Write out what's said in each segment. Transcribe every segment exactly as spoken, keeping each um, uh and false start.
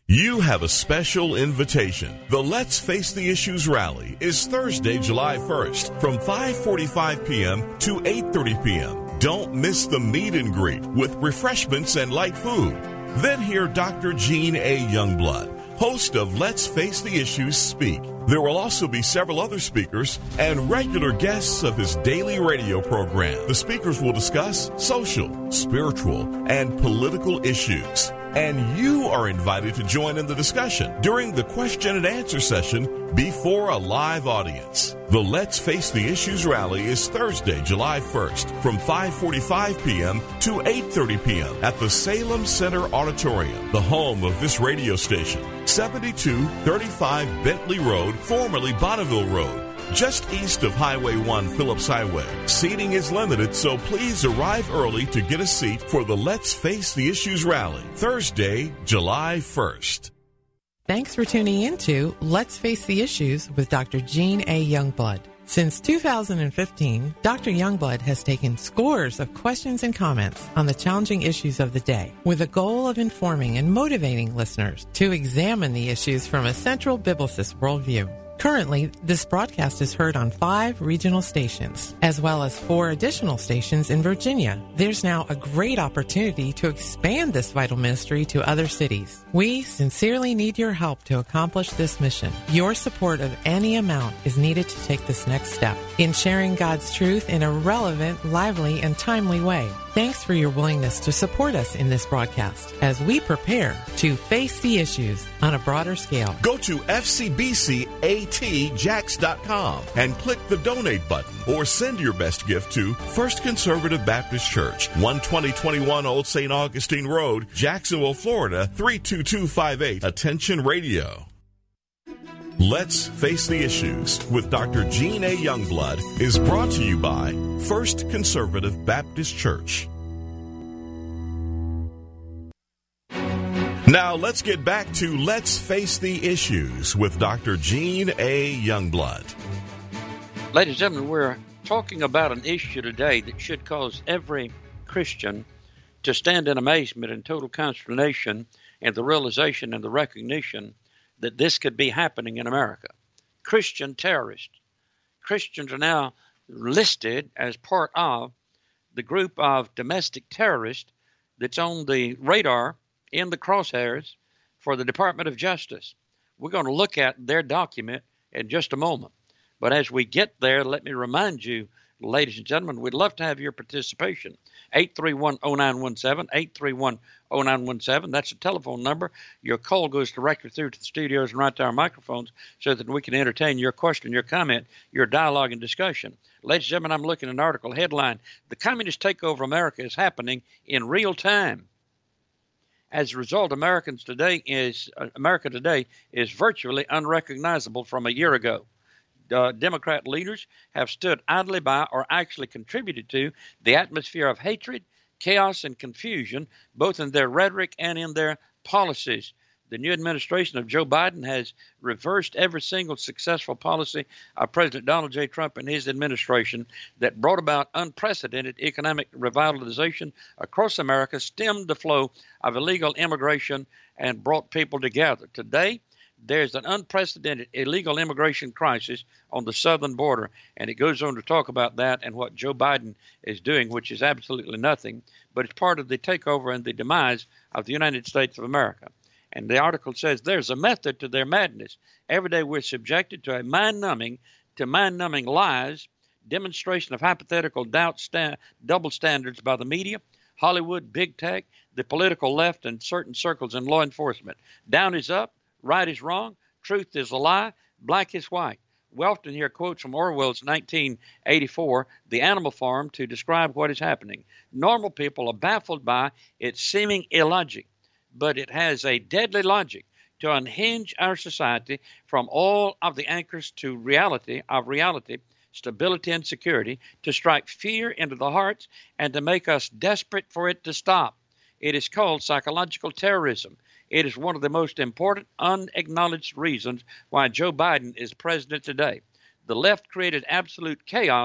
You have a special invitation. The Let's Face the Issues rally is Thursday, July first from five forty-five p.m. to eight thirty p.m. Don't miss the meet and greet with refreshments and light food. Then hear Doctor Gene A. Youngblood, host of Let's Face the Issues, speak. There will also be several other speakers and regular guests of his daily radio program. The speakers will discuss social, spiritual, and political issues. And you are invited to join in the discussion during the question and answer session before a live audience. The Let's Face the Issues rally is Thursday, July first from five forty-five p.m. to eight thirty p.m. at the Salem Center Auditorium, the home of this radio station, seventy-two thirty-five Bentley Road, formerly Bonneville Road, just east of Highway one Phillips Highway. Seating is limited, so please arrive early to get a seat for the Let's Face the Issues rally, Thursday, July first. Thanks for tuning in to Let's Face the Issues with Doctor Gene A. Youngblood. Since two thousand fifteen, Doctor Youngblood has taken scores of questions and comments on the challenging issues of the day with the goal of informing and motivating listeners to examine the issues from a central biblicist worldview. Currently, this broadcast is heard on five regional stations, as well as four additional stations in Virginia. There's now a great opportunity to expand this vital ministry to other cities. We sincerely need your help to accomplish this mission. Your support of any amount is needed to take this next step in sharing God's truth in a relevant, lively, and timely way. Thanks for your willingness to support us in this broadcast as we prepare to face the issues on a broader scale. Go to f c b c a t jax dot com and click the donate button or send your best gift to First Conservative Baptist Church, one twenty twenty-one Old Saint Augustine Road, Jacksonville, Florida, three two two five eight. Attention Radio. Let's Face the Issues with Doctor Gene A. Youngblood is brought to you by First Conservative Baptist Church. Now let's get back to Let's Face the Issues with Doctor Gene A. Youngblood. Ladies and gentlemen, we're talking about an issue today that should cause every Christian to stand in amazement and total consternation and the realization and the recognition that this could be happening in America. Christian terrorists. Christians are now listed as part of the group of domestic terrorists that's on the radar in the crosshairs for the Department of Justice. We're going to look at their document in just a moment. But as we get there, let me remind you, ladies and gentlemen, we'd love to have your participation. eight three one, oh nine one seven, eight three one, oh nine one seven. That's a telephone number. Your call goes directly through to the studios and right to our microphones so that we can entertain your question, your comment, your dialogue and discussion. Ladies and gentlemen, I'm looking at an article headline, "The Communist Takeover of America is Happening in Real Time." As a result, Americans today is uh, America today is virtually unrecognizable from a year ago. Uh, Democrat leaders have stood idly by or actually contributed to the atmosphere of hatred, chaos, and confusion, both in their rhetoric and in their policies. The new administration of Joe Biden has reversed every single successful policy of President Donald J. Trump and his administration that brought about unprecedented economic revitalization across America, stemmed the flow of illegal immigration, and brought people together. Today, there's an unprecedented illegal immigration crisis on the southern border, and it goes on to talk about that and what Joe Biden is doing, which is absolutely nothing, but it's part of the takeover and the demise of the United States of America. And the article says there's a method to their madness. Every day we're subjected to a mind-numbing, to mind-numbing lies, demonstration of hypothetical doubt, sta- double standards by the media, Hollywood, big tech, the political left, and certain circles in law enforcement. Down is up. Right is wrong, truth is a lie, black is white. We often hear quotes from Orwell's nineteen eighty-four, The Animal Farm, to describe what is happening. Normal people are baffled by its seeming illogic, but it has a deadly logic to unhinge our society from all of the anchors to reality of reality, stability and security, to strike fear into the hearts and to make us desperate for it to stop. It is called psychological terrorism. It is one of the most important unacknowledged reasons why Joe Biden is president today. The left created absolute chaos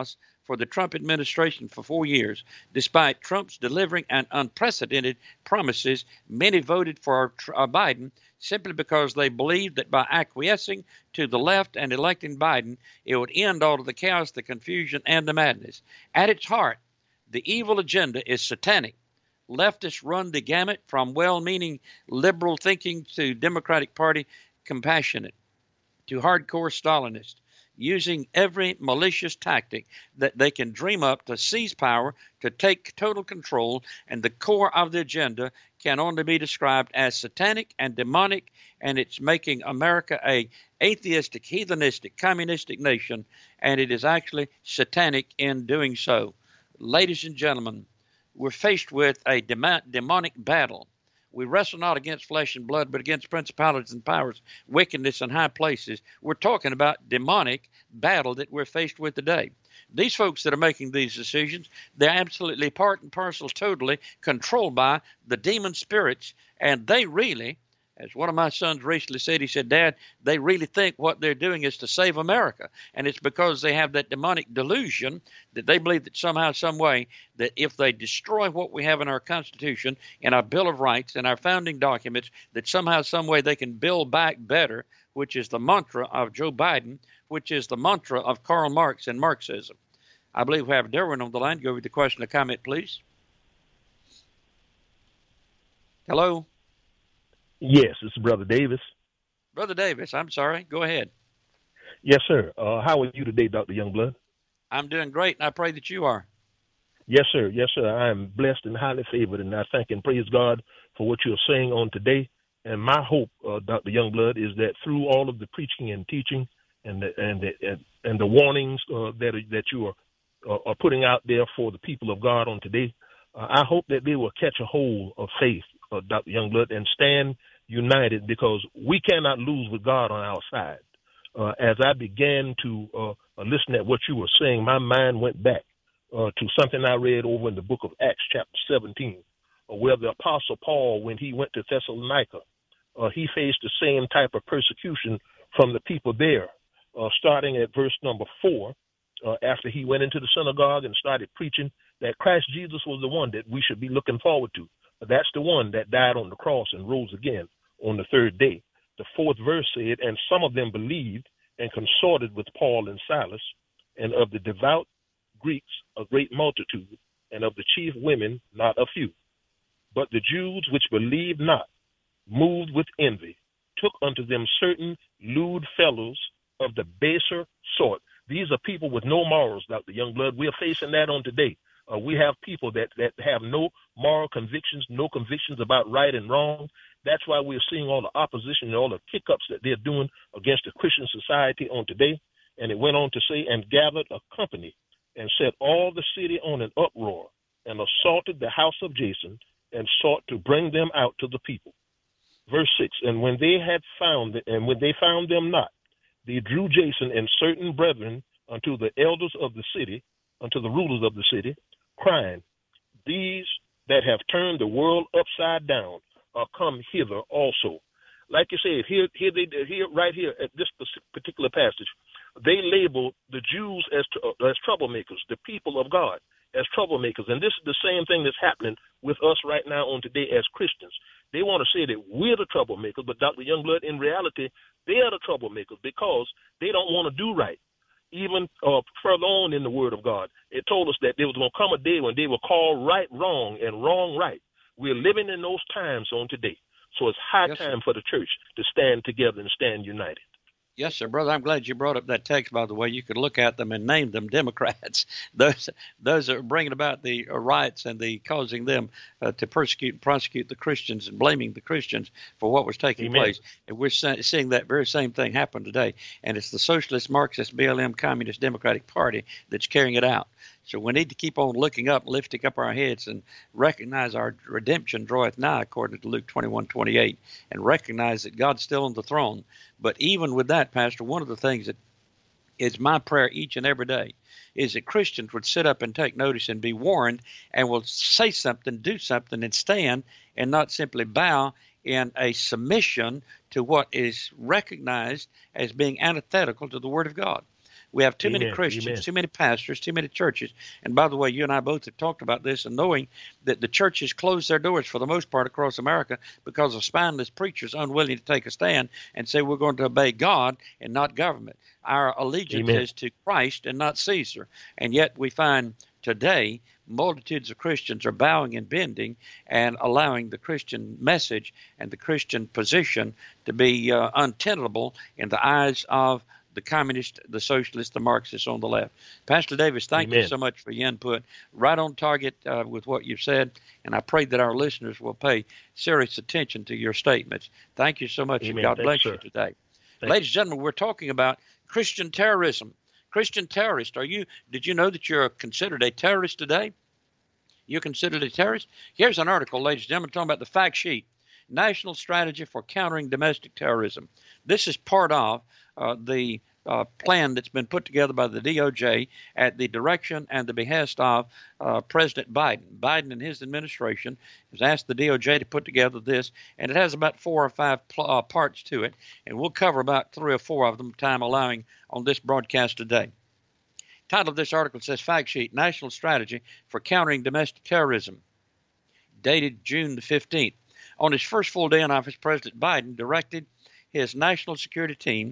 for the Trump administration for four years. Despite Trump's delivering an unprecedented promises, many voted for uh, Biden simply because they believed that by acquiescing to the left and electing Biden, it would end all of the chaos, the confusion, and the madness. At its heart, the evil agenda is satanic. Leftists run the gamut from well-meaning liberal thinking to Democratic Party compassionate to hardcore Stalinist, using every malicious tactic that they can dream up to seize power, to take total control, and the core of the agenda can only be described as satanic and demonic, and it's making America a atheistic, heathenistic, communistic nation, and it is actually satanic in doing so. Ladies and gentlemen, we're faced with a dem- demonic battle. We wrestle not against flesh and blood, but against principalities and powers, wickedness in high places. We're talking about demonic battle that we're faced with today. These folks that are making these decisions, they're absolutely part and parcel, totally controlled by the demon spirits, and they really, as one of my sons recently said, he said, Dad, they really think what they're doing is to save America. And it's because they have that demonic delusion that they believe that somehow, some way, that if they destroy what we have in our Constitution, in our Bill of Rights, in our founding documents, that somehow, some way they can build back better, which is the mantra of Joe Biden, which is the mantra of Karl Marx and Marxism. I believe we have Darwin on the line. Go with the question or comment, please. Hello? Yes, it's Brother Davis. Brother Davis, I'm sorry. Go ahead. Yes, sir. Uh, how are you today, Doctor Youngblood? I'm doing great, and I pray that you are. Yes, sir. Yes, sir. I am blessed and highly favored, and I thank and praise God for what you're saying on today. And my hope, uh, Doctor Youngblood, is that through all of the preaching and teaching and the, and the, and, and the warnings uh, that are, that you are, uh, are putting out there for the people of God on today, uh, I hope that they will catch a hold of faith, uh, Doctor Youngblood, and stand united, because we cannot lose with God on our side. Uh, as I began to uh, listen at what you were saying, my mind went back uh, to something I read over in the book of Acts, chapter seventeen, uh, where the Apostle Paul, when he went to Thessalonica, uh, he faced the same type of persecution from the people there, uh, starting at verse number four, uh, after he went into the synagogue and started preaching that Christ Jesus was the one that we should be looking forward to. That's the one that died on the cross and rose again on the third day. The fourth verse said, and some of them believed and consorted with Paul and Silas, and of the devout Greeks a great multitude, and of the chief women not a few. But the Jews which believed not, moved with envy, took unto them certain lewd fellows of the baser sort. These are people with no morals, Doctor Youngblood. We are facing that on today. Uh, we have people that, that have no moral convictions, no convictions about right and wrong. That's why we're seeing all the opposition and all the kick-ups that they're doing against the Christian society on today. And it went on to say, and gathered a company and set all the city on an uproar and assaulted the house of Jason and sought to bring them out to the people. Verse six, and when they had found, and when they found them not, they drew Jason and certain brethren unto the elders of the city, unto the rulers of the city, crying, these that have turned the world upside down are come hither also. Like you said, here, here, they, here, right here at this particular passage, they label the Jews as as troublemakers, the people of God as troublemakers, and this is the same thing that's happening with us right now on today as Christians. They want to say that we're the troublemakers, but Doctor Youngblood, in reality, they are the troublemakers because they don't want to do right. Even uh, further on in the Word of God, it told us that there was going to come a day when they will call right wrong and wrong right. We're living in those times on today. So it's high yes, time sir. for the church to stand together and stand united. Yes, sir, brother. I'm glad you brought up that text, by the way. You could look at them and name them Democrats. Those those are bringing about the riots and the causing them uh, to persecute and prosecute the Christians and blaming the Christians for what was taking Amen. place. And we're seeing that very same thing happen today. And it's the Socialist, Marxist, B L M, Communist Democratic Party that's carrying it out. So we need to keep on looking up, lifting up our heads, and recognize our redemption draweth nigh, according to Luke twenty-one twenty-eight, and recognize that God's still on the throne. But even with that, Pastor, one of the things that is my prayer each and every day is that Christians would sit up and take notice and be warned and will say something, do something, and stand, and not simply bow in a submission to what is recognized as being antithetical to the Word of God. We have too Amen. many Christians, Amen. too many pastors, too many churches. And by the way, you and I both have talked about this, and knowing that the churches close their doors for the most part across America because of spineless preachers unwilling to take a stand and say we're going to obey God and not government. Our allegiance Amen. is to Christ and not Caesar. And yet we find today multitudes of Christians are bowing and bending and allowing the Christian message and the Christian position to be uh, untenable in the eyes of the communists, the socialists, the Marxists on the left. Pastor Davis, thank Amen. you so much for your input. Right on target uh, with what you've said, and I pray that our listeners will pay serious attention to your statements. Thank you so much, Amen. and God Thank bless you, you sir. today. Thank Ladies and gentlemen, we're talking about Christian terrorism. Christian terrorist, are you? Did you know that you're considered a terrorist today? You're considered a terrorist? Here's an article, ladies and gentlemen, talking about the fact sheet, National Strategy for Countering Domestic Terrorism. This is part of uh, the uh, plan that's been put together by the D O J at the direction and the behest of uh, President Biden. Biden and his administration has asked the D O J to put together this, and it has about four or five pl- uh, parts to it, and we'll cover about three or four of them, time allowing, on this broadcast today. Title of this article says Fact Sheet, National Strategy for Countering Domestic Terrorism, dated June the fifteenth. On his first full day in office, President Biden directed his national security team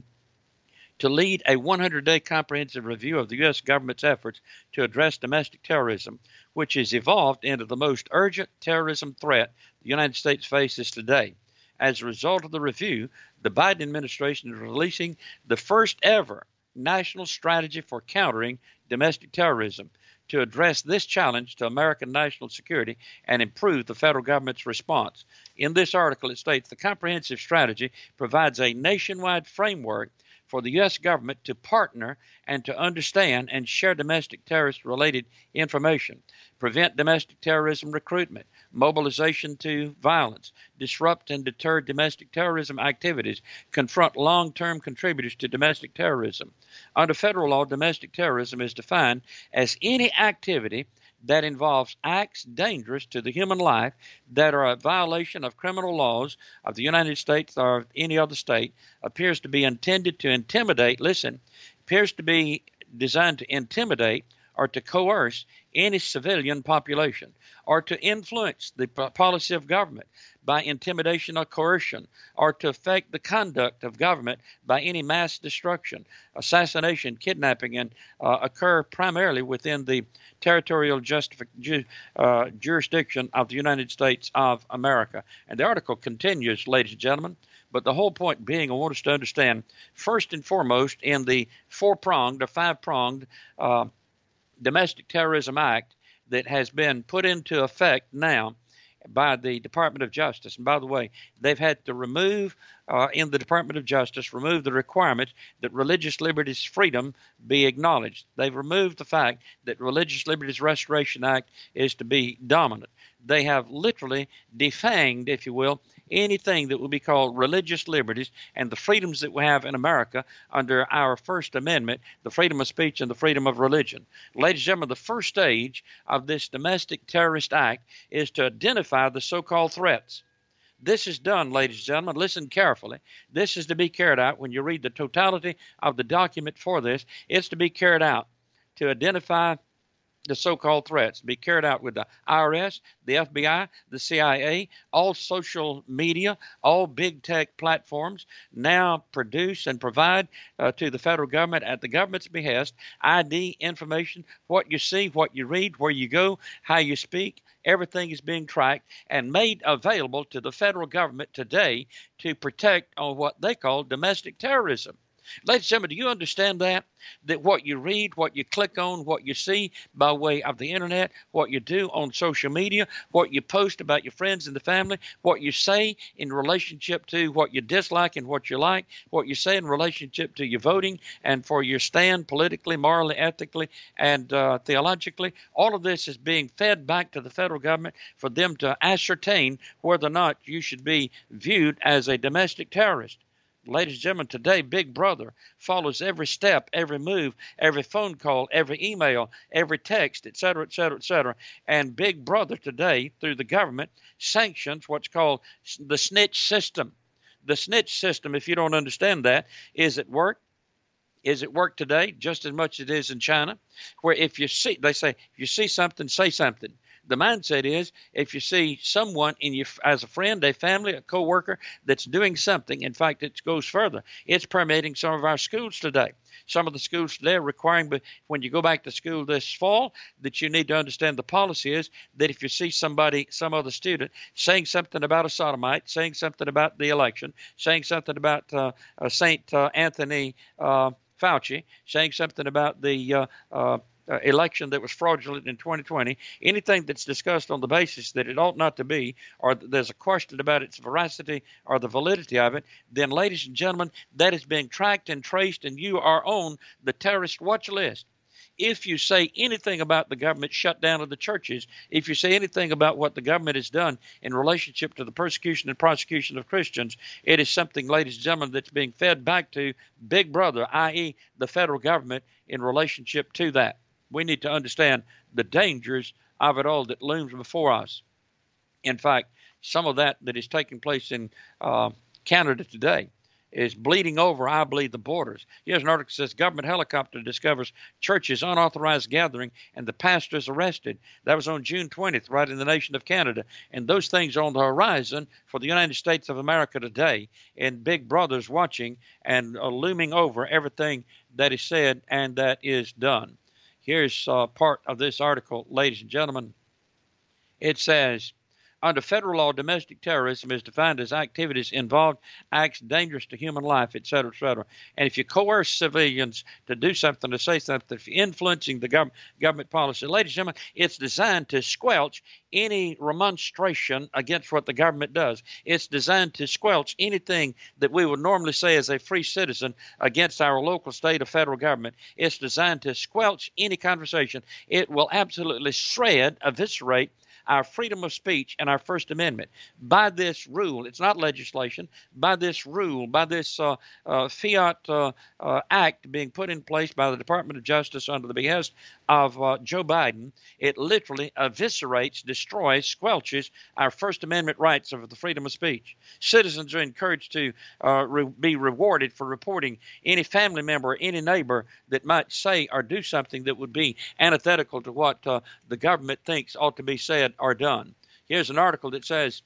to lead a hundred day comprehensive review of the U S government's efforts to address domestic terrorism, which has evolved into the most urgent terrorism threat the United States faces today. As a result of the review, the Biden administration is releasing the first ever national strategy for countering domestic terrorism to address this challenge to American national security and improve the federal government's response. In this article, it states the comprehensive strategy provides a nationwide framework for the U S government to partner and to understand and share domestic terrorist-related information, prevent domestic terrorism recruitment, mobilization to violence, disrupt and deter domestic terrorism activities, confront long-term contributors to domestic terrorism. Under federal law, domestic terrorism is defined as any activity that involves acts dangerous to the human life that are a violation of criminal laws of the United States or of any other state, appears to be intended to intimidate, listen, appears to be designed to intimidate or to coerce any civilian population, or to influence the policy of government by intimidation or coercion, or to affect the conduct of government by any mass destruction, assassination, kidnapping, and uh, occur primarily within the territorial justifi- ju- uh, jurisdiction of the United States of America. And the article continues, ladies and gentlemen, but the whole point being, I want us to understand, first and foremost, in the four-pronged or five-pronged uh, Domestic Terrorism Act that has been put into effect now by the Department of Justice. And by the way, they've had to remove, uh, in the Department of Justice, remove the requirement that religious liberties freedom be acknowledged. They've removed the fact that Religious Liberties Restoration Act is to be dominant. They have literally defanged, if you will, anything that will be called religious liberties and the freedoms that we have in America under our First Amendment, the freedom of speech and the freedom of religion. Ladies and gentlemen, the first stage of this Domestic Terrorist Act is to identify the so-called threats. This is done, ladies and gentlemen, listen carefully. This is to be carried out when you read the totality of the document for this. It's to be carried out to identify the so-called threats, be carried out with the I R S, the F B I, the C I A, all social media, all big tech platforms now produce and provide uh, to the federal government at the government's behest I D information, what you see, what you read, where you go, how you speak. Everything is being tracked and made available to the federal government today to protect on what they call domestic terrorism. Ladies and gentlemen, do you understand that? That what you read, what you click on, what you see by way of the internet, what you do on social media, what you post about your friends and the family, what you say in relationship to what you dislike and what you like, what you say in relationship to your voting and for your stand politically, morally, ethically, and uh, theologically, all of this is being fed back to the federal government for them to ascertain whether or not you should be viewed as a domestic terrorist. Ladies and gentlemen, today Big Brother follows every step, every move, every phone call, every email, every text, et cetera, et cetera, et cetera. And Big Brother today, through the government, sanctions what's called the snitch system. The snitch system, if you don't understand that, is at work is at work today just as much as it is in China, where if you see, they say, if you see something, say something. The mindset is if you see someone in your, as a friend, a family, a coworker that's doing something, in fact, it goes further. It's permeating some of our schools today. Some of the schools today are requiring, but when you go back to school this fall, that you need to understand the policy is that if you see somebody, some other student, saying something about a sodomite, saying something about the election, saying something about uh, uh, Saint uh, Anthony uh, Fauci, saying something about the uh, uh, Uh, election that was fraudulent in twenty twenty, anything that's discussed on the basis that it ought not to be, or th- there's a question about its veracity or the validity of it, then, ladies and gentlemen, that is being tracked and traced, and you are on the terrorist watch list. If you say anything about the government shutdown of the churches, if you say anything about what the government has done in relationship to the persecution and prosecution of Christians, it is something, ladies and gentlemen, that's being fed back to Big Brother, that is the federal government, in relationship to that. We need to understand the dangers of it all that looms before us. In fact, some of that that is taking place in uh, Canada today is bleeding over, I believe, the borders. Here's an article that says government helicopter discovers church's unauthorized gathering and the pastor is arrested. That was on June twentieth, right in the nation of Canada. And those things are on the horizon for the United States of America today, and Big Brother's watching and uh, looming over everything that is said and that is done. Here's uh, part of this article, ladies and gentlemen. It says, under federal law, domestic terrorism is defined as activities involved acts dangerous to human life, et cetera, et cetera. And if you coerce civilians to do something, to say something, if you're influencing the government, government policy, ladies and gentlemen, it's designed to squelch any remonstration against what the government does. It's designed to squelch anything that we would normally say as a free citizen against our local, state, or federal government. It's designed to squelch any conversation. It will absolutely shred, eviscerate our freedom of speech and our First Amendment. By this rule, it's not legislation, by this rule, by this uh, uh, fiat uh, uh, act being put in place by the Department of Justice under the behest of uh, Joe Biden, it literally eviscerates, destroys, squelches our First Amendment rights of the freedom of speech. Citizens are encouraged to uh, re- be rewarded for reporting any family member or any neighbor that might say or do something that would be antithetical to what uh, the government thinks ought to be said or done. Here's an article that says,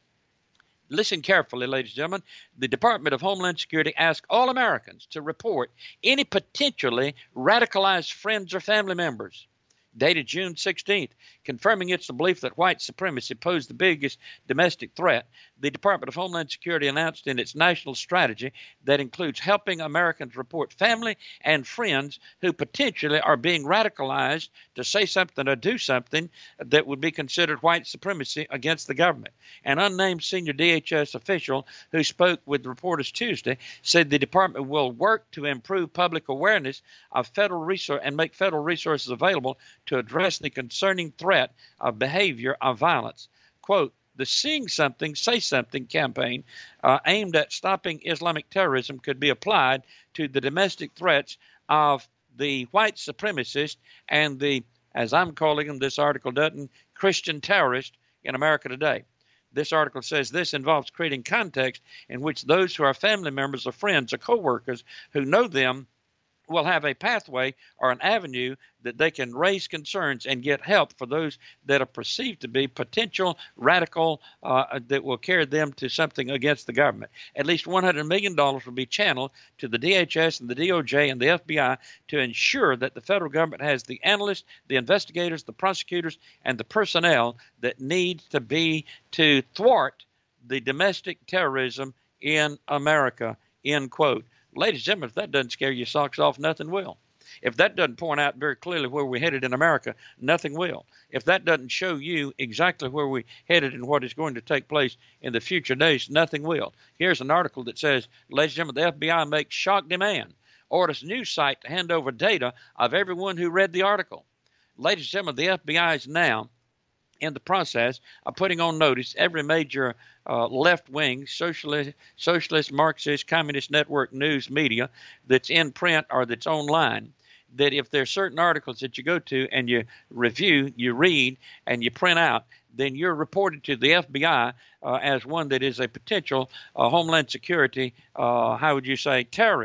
listen carefully, ladies and gentlemen, the Department of Homeland Security asks all Americans to report any potentially radicalized friends or family members. Dated June sixteenth, confirming its belief that white supremacy posed the biggest domestic threat, the Department of Homeland Security announced in its national strategy that includes helping Americans report family and friends who potentially are being radicalized to say something or do something that would be considered white supremacy against the government. An unnamed senior D H S official who spoke with reporters Tuesday said the department will work to improve public awareness of federal resource and make federal resources available to address the concerning threat of behavior of violence. Quote, the Seeing Something, Say Something campaign uh, aimed at stopping Islamic terrorism could be applied to the domestic threats of the white supremacist and the, as I'm calling them, this article doesn't, Christian terrorist in America today. This article says this involves creating context in which those who are family members or friends or co-workers who know them will have a pathway or an avenue that they can raise concerns and get help for those that are perceived to be potential radical uh, that will carry them to something against the government. At least one hundred million dollars will be channeled to the D H S and the D O J and the F B I to ensure that the federal government has the analysts, the investigators, the prosecutors, and the personnel that need to be to thwart the domestic terrorism in America, end quote. Ladies and gentlemen, if that doesn't scare your socks off, nothing will. If that doesn't point out very clearly where we're headed in America, nothing will. If that doesn't show you exactly where we're headed and what is going to take place in the future days, nothing will. Here's an article that says, ladies and gentlemen, the F B I makes shock demand, orders news site to hand over data of everyone who read the article. Ladies and gentlemen, the F B I is now in the process of putting on notice every major uh, left-wing, socialist, socialist, Marxist, communist network news media that's in print or that's online, that if there are certain articles that you go to and you review, you read, and you print out, then you're reported to the F B I uh, as one that is a potential uh, Homeland Security, uh, how would you say, terrorist.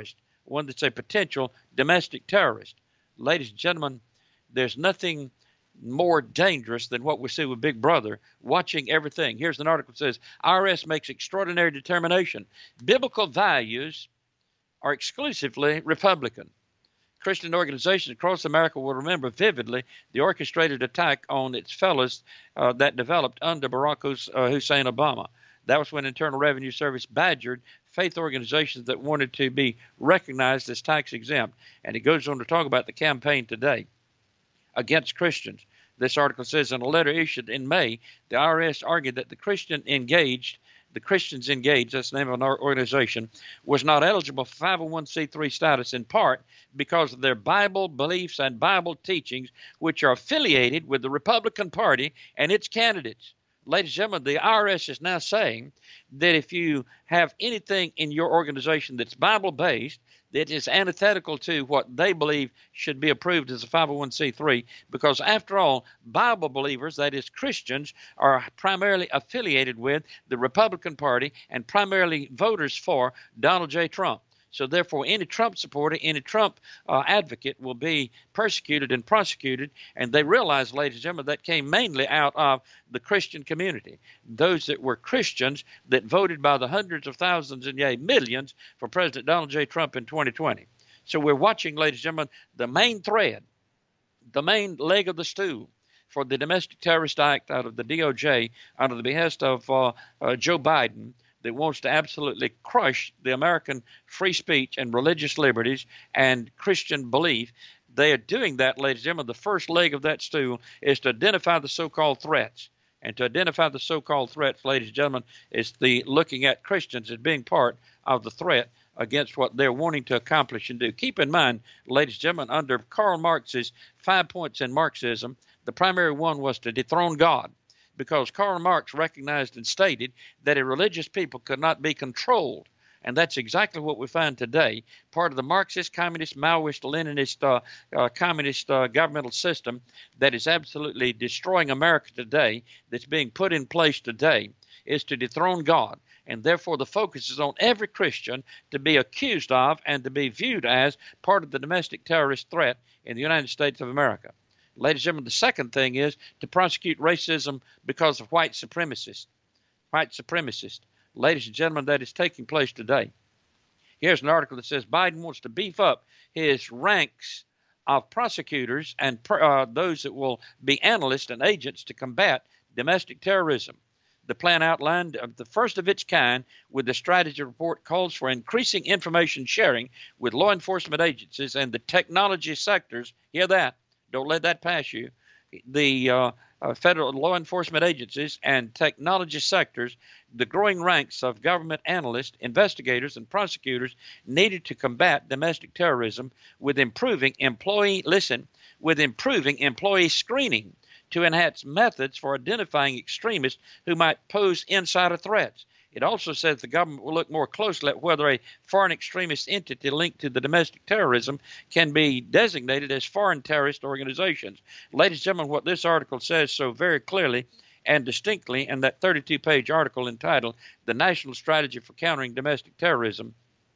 one that's a potential domestic terrorist. Ladies and gentlemen, there's nothing more dangerous than what we see with Big Brother, watching everything. Here's an article that says, I R S makes extraordinary determination. Biblical values are exclusively Republican. Christian organizations across America will remember vividly the orchestrated attack on its fellows uh, that developed under Barack Hussein Obama. That was when Internal Revenue Service badgered faith organizations that wanted to be recognized as tax exempt. And it goes on to talk about the campaign today against Christians. This article says in a letter issued in May, the I R S argued that the Christian engaged, the Christians engaged, that's the name of an organization, was not eligible for five oh one c three status in part because of their Bible beliefs and Bible teachings, which are affiliated with the Republican Party and its candidates. Ladies and gentlemen, the I R S is now saying that if you have anything in your organization that's Bible-based, that is antithetical to what they believe should be approved as a five oh one c three, because after all, Bible believers, that is Christians, are primarily affiliated with the Republican Party and primarily voters for Donald J. Trump. So therefore, any Trump supporter, any Trump uh, advocate will be persecuted and prosecuted. And they realize, ladies and gentlemen, that came mainly out of the Christian community. Those that were Christians that voted by the hundreds of thousands and yea, millions for President Donald J. Trump in twenty twenty. So we're watching, ladies and gentlemen, the main thread, the main leg of the stool for the Domestic Terrorist Act out of the D O J under the behest of uh, uh, Joe Biden, that wants to absolutely crush the American free speech and religious liberties and Christian belief. They are doing that, ladies and gentlemen. The first leg of that stool is to identify the so-called threats. And to identify the so-called threats, ladies and gentlemen, is the looking at Christians as being part of the threat against what they're wanting to accomplish and do. Keep in mind, ladies and gentlemen, under Karl Marx's five points in Marxism, the primary one was to dethrone God, because Karl Marx recognized and stated that a religious people could not be controlled. And that's exactly what we find today. Part of the Marxist, communist, Maoist, Leninist, uh, uh, communist uh, governmental system that is absolutely destroying America today, that's being put in place today, is to dethrone God. And therefore the focus is on every Christian to be accused of and to be viewed as part of the domestic terrorist threat in the United States of America. Ladies and gentlemen, the second thing is to prosecute racism because of white supremacists. White supremacists. Ladies and gentlemen, that is taking place today. Here's an article that says Biden wants to beef up his ranks of prosecutors and uh, those that will be analysts and agents to combat domestic terrorism. The plan outlined of the first of its kind with the strategy report calls for increasing information sharing with law enforcement agencies and the technology sectors. Hear that? Don't let that pass you. The uh, uh, federal law enforcement agencies and technology sectors, the growing ranks of government analysts, investigators, and prosecutors needed to combat domestic terrorism with improving employee, listen, with improving employee screening to enhance methods for identifying extremists who might pose insider threats. It also says the government will look more closely at whether a foreign extremist entity linked to the domestic terrorism can be designated as foreign terrorist organizations. Ladies and gentlemen, what this article says so very clearly and distinctly in that thirty-two page article entitled The National Strategy for Countering Domestic Terrorism,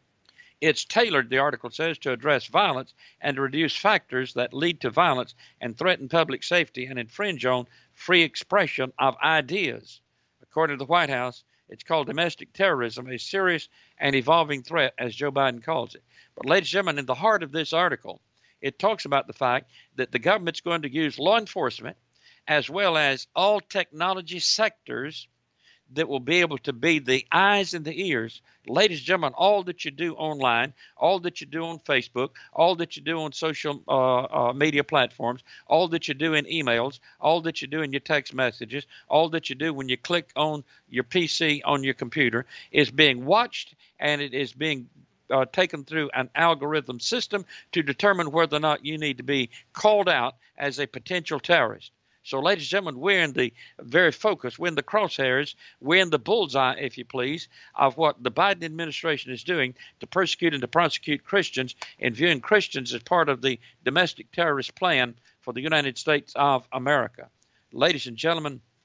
it's tailored, the article says, to address violence and to reduce factors that lead to violence and threaten public safety and infringe on free expression of ideas. According to the White House, it's called domestic terrorism, a serious and evolving threat, as Joe Biden calls it. But ladies and gentlemen, in the heart of this article, it talks about the fact that the government's going to use law enforcement as well as all technology sectors that will be able to be the eyes and the ears. Ladies and gentlemen, all that you do online, all that you do on Facebook, all that you do on social uh, uh, media platforms, all that you do in emails, all that you do in your text messages, all that you do when you click on your P C on your computer is being watched, and it is being uh, taken through an algorithm system to determine whether or not you need to be called out as a potential terrorist. So, ladies and gentlemen, we're in the very focus, we're in the crosshairs, we're in the bullseye, if you please, of what the Biden administration is doing to persecute and to prosecute Christians and viewing Christians as part of the domestic terrorist plan for the United States of America. Ladies and gentlemen,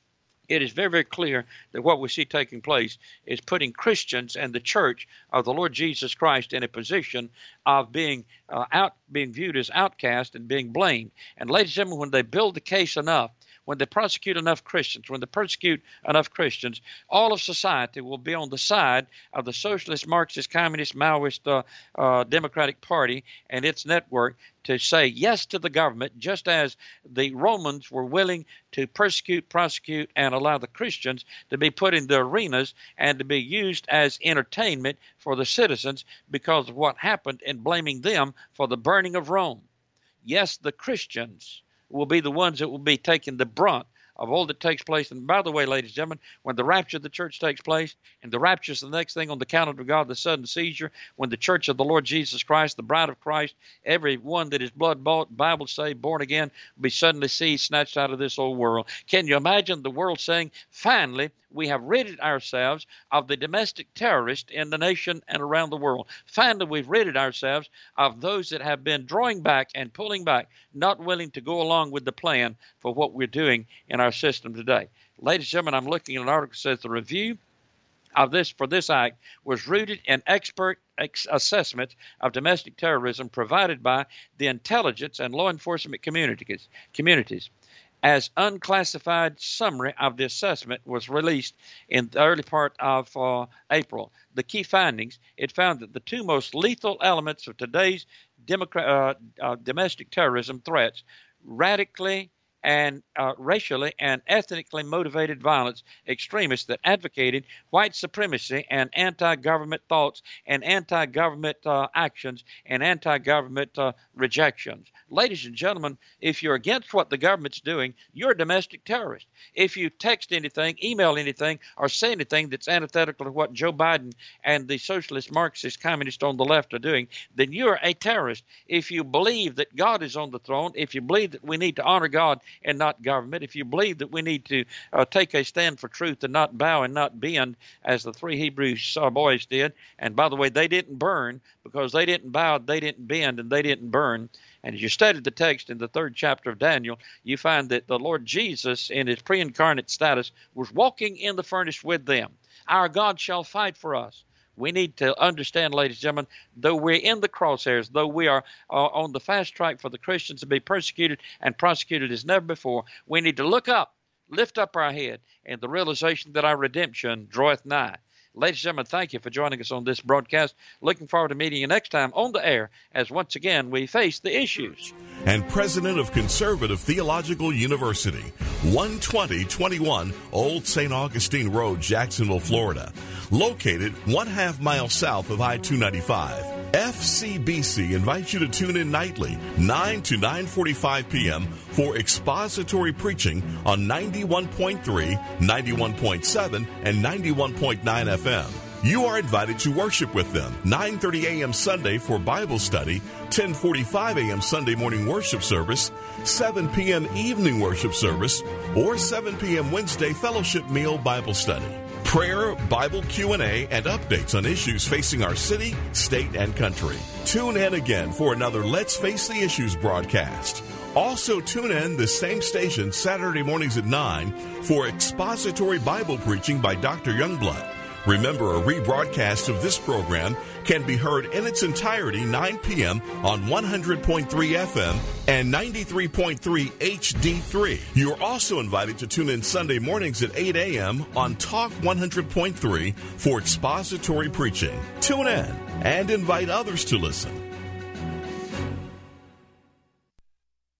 it is very, very clear that what we see taking place is putting Christians and the church of the Lord Jesus Christ in a position of being uh, out, being viewed as outcast and being blamed. And ladies and gentlemen, when they build the case enough, when they prosecute enough Christians, when they persecute enough Christians, all of society will be on the side of the socialist, Marxist, communist, Maoist, uh, uh, Democratic Party and its network to say yes to the government, just as the Romans were willing to persecute, prosecute, and allow the Christians to be put in the arenas and to be used as entertainment for the citizens because of what happened, and blaming them for the burning of Rome. Yes, the Christians will be the ones that will be taking the brunt of all that takes place. And by the way, ladies and gentlemen, when the rapture of the church takes place, and the rapture is the next thing on the calendar of God, the sudden seizure, when the church of the Lord Jesus Christ, the bride of Christ, every one that is blood-bought, Bible-saved, born again, will be suddenly seized, snatched out of this old world. Can you imagine the world saying, finally, we have ridded ourselves of the domestic terrorist in the nation and around the world. Finally, we've ridded ourselves of those that have been drawing back and pulling back, not willing to go along with the plan for what we're doing in our system today. Ladies and gentlemen, I'm looking at an article that says the review of this for this act was rooted in expert ex- assessment of domestic terrorism provided by the intelligence and law enforcement communities. communities. As unclassified summary of the assessment was released in the early part of uh, April. The key findings, it found that the two most lethal elements of today's democrat, uh, uh, domestic terrorism threats, radically and uh, racially and ethnically motivated violence extremists that advocated white supremacy and anti-government thoughts and anti-government uh, actions and anti-government uh, rejections. Ladies and gentlemen, if you're against what the government's doing, you're a domestic terrorist. If you text anything, email anything, or say anything that's antithetical to what Joe Biden and the socialist, Marxist, communist on the left are doing, then you're a terrorist. If you believe that God is on the throne, if you believe that we need to honor God and not government, if you believe that we need to uh, take a stand for truth and not bow and not bend, as the three Hebrew uh, boys did, and by the way, they didn't burn because they didn't bow, they didn't bend, and they didn't burn. And as you study the text in the third chapter of Daniel, you find that the Lord Jesus, in his pre-incarnate status, was walking in the furnace with them. Our God shall fight for us. We need to understand, ladies and gentlemen, though we're in the crosshairs, though we are uh, on the fast track for the Christians to be persecuted and prosecuted as never before, we need to look up, lift up our head, and the realization that our redemption draweth nigh. Ladies and gentlemen, thank you for joining us on this broadcast. Looking forward to meeting you next time on the air as once again we face the issues. And president of Conservative Theological University, one twenty twenty-one Old Saint Augustine Road, Jacksonville, Florida. Located one half mile south of I two ninety-five. F C B C invites you to tune in nightly, nine to nine forty-five p.m. for expository preaching on ninety-one point three, ninety-one point seven, and ninety-one point nine F M. You are invited to worship with them, nine thirty a.m. Sunday for Bible study, ten forty-five a.m. Sunday morning worship service, seven p.m. evening worship service, or seven p.m. Wednesday fellowship meal Bible study. Prayer, Bible Q and A, and updates on issues facing our city, state, and country. Tune in again for another Let's Face the Issues broadcast. Also tune in the same station Saturday mornings at nine for expository Bible preaching by Doctor Youngblood. Remember, a rebroadcast of this program can be heard in its entirety nine p.m. on one hundred point three F M and ninety-three point three H D three. You're also invited to tune in Sunday mornings at eight a.m. on Talk one hundred point three for expository preaching. Tune in and invite others to listen.